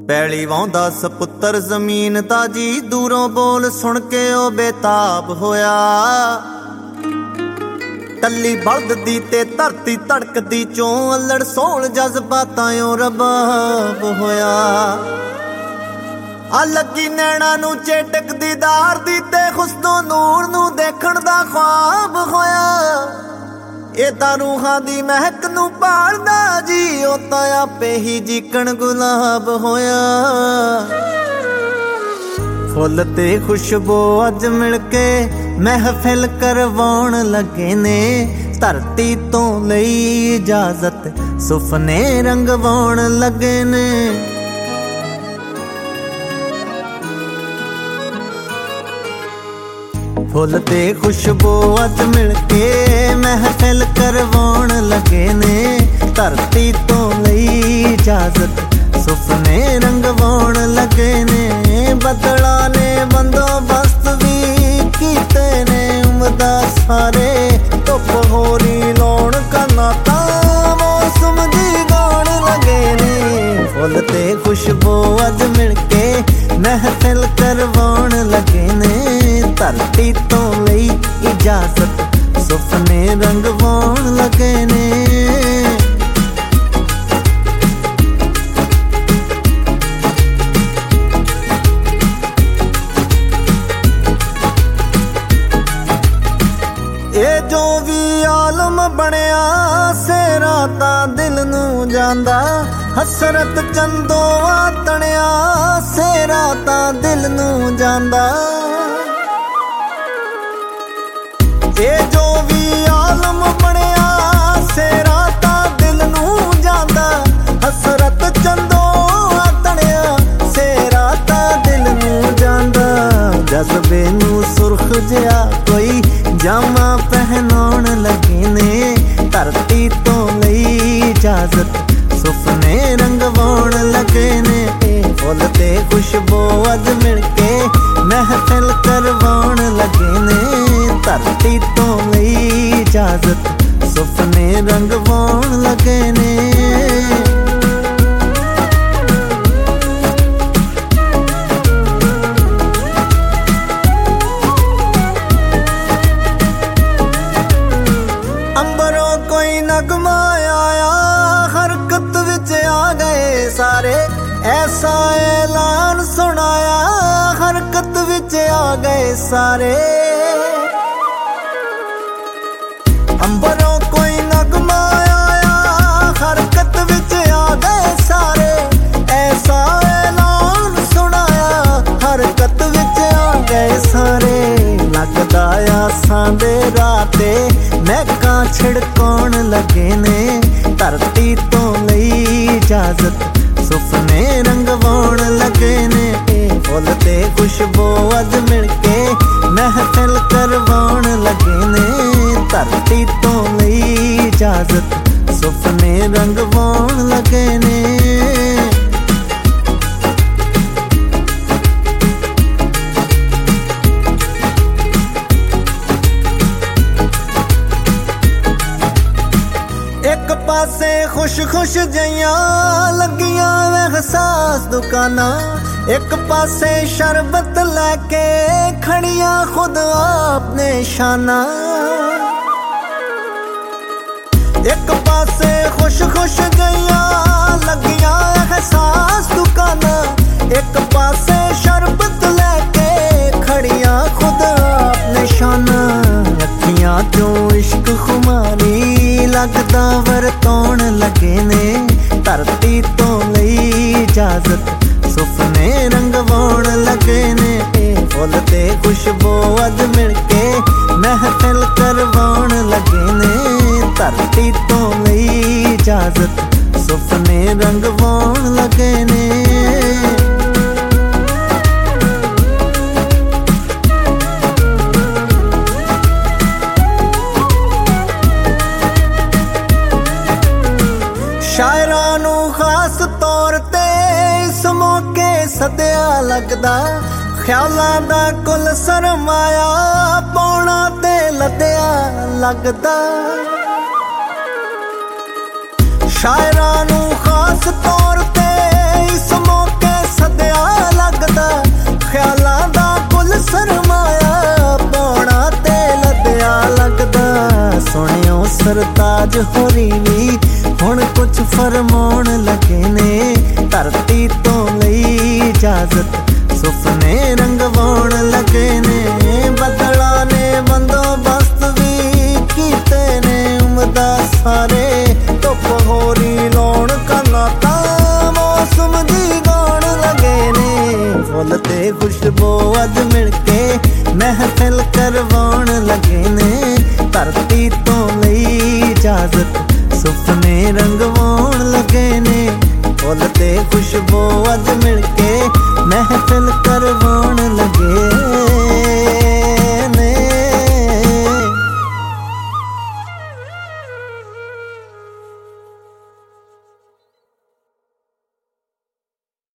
ਪੈਲੀ ਵਾਹੁੰਦਾ ਸਪੁੱਤਰ ਜ਼ਮੀਨ ਤਾਜੀ, ਦੂਰੋਂ ਬੋਲ ਸੁਣ ਕੇ ਉਹ ਬੇਤਾਬ ਹੋਇਆ। ਟੱਲੀ ਬਲਦ ਦੀ ਤੇ ਧਰਤੀ ਧੜਕਦੀ ਚੋਂ ਅਲੜ ਸੋਲ ਜਜ਼ਬਾਤਾਂ ਓ ਰਬਾਬ ਹੋਇਆ। ਆ ਲੱਗੀ ਨੈਣਾ ਨੂੰ ਚੇਟਕ ਦੀਦਾਰ ਦੀ ਤੇ ਹੁਸਨੋ ਨੂਰ ਨੂੰ ਦੇਖਣ ਦਾ ख्वाब ਹੋਇਆ। ਇਹ ਤਾਂ ਰੂਹਾਂ ਦੀ ਮਹਿਕ ਨੂੰ ਭਾਲਦਾ ਜੀ, ਉਹ ਤਾਂ ਆਪੇ ਹੀ ਜੀਕਣ ਗੁਲਾਬ ਹੋਇਆ। ਫੁੱਲ ਤੇ ਖੁਸ਼ਬੂ ਅੱਜ ਮਿਲ ਕੇ ਮਹਿਫਿਲ ਕਰਵਾਉਣ ਲੱਗੇ ਨੇ, ਧਰਤੀ ਤੋਂ ਲਈ ਇਜਾਜ਼ਤ ਸੁਪਨੇ ਰੰਗਵਾਉਣ ਲੱਗੇ ਨੇ। ਫੁੱਲ ਤੇ ਖੁਸ਼ਬੂ ਅੱਜ ਮਿਲ ਕੇ ਮਹਿਫਿਲ ਕਰਵਾਉਣ ਲੱਗੇ ਨੇ, ਧਰਤੀ ਤੋਂ ਲਈ ਇਜਾਜ਼ਤ ਸੁਪਨੇ ਰੰਗਵਾਉਣ ਲੱਗੇ ਨੇ। ਬੱਦਲਾਂ ਨੇ ਬੰਦੋਬਸਤ ਵੀ ਕੀਤੇ ਨੇ ਉਮਦਾ ਸਾਰੇ, ਧੁੱਪ ਹੋਰੀ ਲਾਉਣ ਕੰਨਾਂ ਤਾਂ ਮੌਸਮ ਦੀ ਗਾਉਣ ਲੱਗੇ ਨੇ। ਫੁੱਲ ਤੇ ਖੁਸ਼ਬੂ ਅੱਜ ਮਿਲ ਕੇ ਮਹਿਫਿਲ ਕਰਵਾਉਣ ਲੱਗੇ ਨੇ, ਧਰਤੀ ਤੋਂ ਲਈ ਇਜਾਜ਼ਤ ਸੁਪਨੇ ਰੰਗਵਾਉਣ ਲੱਗੇ ਨੇ। ਇਹ ਜੋ ਵੀ ਆਲਮ ਬਣਿਆ ਸੇਰਾ ਤਾਂ ਦਿਲ ਨੂੰ ਜਾਂਦਾ, ਹਸਰਤ ਚੰਦੋਆ ਤਣਿਆ ਸੇਰਾ ਤਾਂ ਦਿਲ ਨੂੰ ਜਾਂਦਾ। ਇਹ ਜੋ ਵੀ ਆਲਮ ਬਣਿਆ ਸੇਰਾ ਤਾਂ ਦਿਲ ਨੂੰ ਜਾਂਦਾ, ਹਸਰਤ ਚੰਦੋਆ ਤਣਿਆ ਸੇਰਾ ਤਾਂ ਦਿਲ ਨੂੰ ਜਾਂਦਾ। ਜਜ਼ਬੇ ਨੂੰ ਸੁਰਖ ਜਿਹਾ ਕੋਈ ਜਾਮਾ ਪਹਿਨਾਉਣ ਲੱਗੇ ਨੇ, ਧਰਤੀ ਤੋਂ ਲਈ ਇਜਾਜ਼ਤ ਸੁਪਨੇ ਰੰਗਵਾਉਣ ਲੱਗੇ ਨੇ। ਫੁੱਲ ਤੇ ਖੁਸ਼ਬੂ ਅੱਜ ਮਿਲ ਕੇ ਮਹਿਫਿਲ ਕਰਵਾਉਣ ਲੱਗੇ ਨੇ, ਧਰਤੀ ਤੋਂ ਲਈ ਇਜਾਜ਼ਤ ਸੁਪਨੇ ਰੰਗਵਾਉਣ ਲੱਗੇ ਨੇ। ਅੰਬਰੋਂ ਕੋਈ ਨਗਮਾ ਆਇਆ, ਹਰਕਤ ਵਿੱਚ ਆ ਗਏ ਸਾਰੇ, ਐਸਾ ਐਲਾਨ ਸੁਣਾਇਆ ਹਰਕਤ ਵਿੱਚ ਆ ਗਏ ਸਾਰੇ। ਅੰਬਰੋਂ ਕੋਈ ਨਗਮਾ ਆਇਆ, ਹਰਕਤ ਵਿੱਚ ਆ ਗਏ ਸਾਰੇ, ਐਸਾ ਐਲਾਨ ਸੁਣਾਇਆ ਹਰਕਤ ਵਿੱਚ ਆ ਗਏ ਸਾਰੇ। ਲੱਗਦਾ ਆਸਾਂ ਦੇ ਰਾਹ ਤੇ ਮਹਿਕਾਂ ਛਿੜਕਾਉਣ ਲੱਗੇ ਨੇ, ਧਰਤੀ ਤੋਂ ਲਈ ਇਜਾਜ਼ਤ ਸੁਪਨੇ ਰੰਗਵਾਉਣ ਲੱਗੇ ਨੇ। ਫੁੱਲ ਤੇ ਖੁਸ਼ਬੂ ਅੱਜ ਮਿਲ ਕੇ ਮਹਿਫਿਲ ਕਰਵਾਉਣ ਲੱਗੇ ਨੇ, ਧਰਤੀ ਤੋਂ ਲਈ ਇਜਾਜ਼ਤ ਸੁਪਨੇ ਰੰਗਵਾਉਣ ਲੱਗੇ ਨੇ। ਇੱਕ ਪਾਸੇ ਖੁਸ਼ ਜਈਆਂ ਲੱਗੀਆਂ ਅਹਿਸਾਸ ਦੁਕਾਨਾਂ, ਇੱਕ ਪਾਸੇ ਸ਼ਰਬਤ ਲੈ ਕੇ ਖੜੀਆਂ ਖੁਦ ਆਪਣੇ ਸ਼ਾਨਾਂ। ਇੱਕ ਪਾਸੇ ਖੁਸ਼ ਜਈਆਂ ਲੱਗੀਆਂ ਅਹਿਸਾਸ ਦੁਕਾਨਾਂ, ਇੱਕ ਪਾਸੇ ਸ਼ਰਬਤ ਲੈ ਕੇ ਖੜੀਆਂ ਖੁਦ ਆਪਣੇ ਸ਼ਾਨਾਂ। ਅੱਖੀਆਂ ਚੋਂ ਇਸ਼ਕ ਖੁਮਾਰੀ ਲੱਗਦਾ ਵਰਤਾਉਣ ਲੱਗੇ ਨੇ, ਧਰਤੀ ਤੋਂ ਲਈ ਇਜਾਜ਼ਤ ਸੁਪਨੇ ਰੰਗਵਾਉਣ ਲੱਗੇ ਨੇ। ਫੁੱਲ ਤੇ ਖੁਸ਼ਬੂ ਅੱਜ ਮਿਲ ਕੇ ਮਹਿਫਿਲ ਕਰਵਾਉਣ ਲੱਗੇ ਨੇ, ਧਰਤੀ ਤੋਂ ਲਈ ਇਜਾਜ਼ਤ ਸੁਪਨੇ ਰੰਗਵਾਉਣ ਲੱਗੇ ਨੇ। ਸ਼ਾਇਰਾਂ ਨੂੰ ਖਾਸ ਤੌਰ ਤੇ ਇਸ ਮੌਕੇ ਸੱਦਿਆ ਲੱਗਦਾ, ਖਿਆਲਾਂ ਦਾ ਕੁੱਲ ਸਰਮਾਇਆ ਪਾਉਣਾ ਤੇ ਲੱਦਿਆ ਲੱਗਦਾ। ਸ਼ਾਇਰਾਂ ਨੂੰ ਖਾਸ ਤੌਰ ਤੇ ਇਸ ਮੌਕੇ ਸਾਂਝ ਹੋਰੀ ਵੀ ਹੁਣ ਕੁਛ ਫਰਮਾਉਣ ਲੱਗੇ ਨੇ। ਧਰਤੀ ਤੋਂ ਲਈ ਇਜਾਜ਼ਤ ਸੁਪਨੇ ਰੰਗਵਾਉਣ ਲੱਗੇ ਨੇ। ਬੱਦਲਾਂ ਨੇ ਬੰਦੋਬਸਤ ਵੀ ਕੀਤੇ ਨੇ ਉਮਦਾ ਸਾਰੇ। ਧੁੱਪ ਹੋਰੀ ਲਾਉਣ ਕਰਨਾ ਤਾਂ ਮੌਸਮ ਦੀ ਗਾਉਣ ਲੱਗੇ ਨੇ। ਫੁੱਲ ਤੇ ਖੁਸ਼ਬੂ ਅੱਜ ਮਿਲ ਕੇ ਮਹਿਫਿਲ ਕਰਵਾਉਣ ਲੱਗੇ ਨੇ। ਧਰਤੀ ਤੋਂ ਲਈ ਇਜਾਜ਼ਤ ਸੁਪਨੇ ਰੰਗਵਾਉਣ ਲੱਗੇ ਨੇ। ਫੁੱਲ ਤੇ ਖੁਸ਼ਬੂ ਅੱਜ ਮਿਲ ਕੇ ਮਹਿਫਿਲ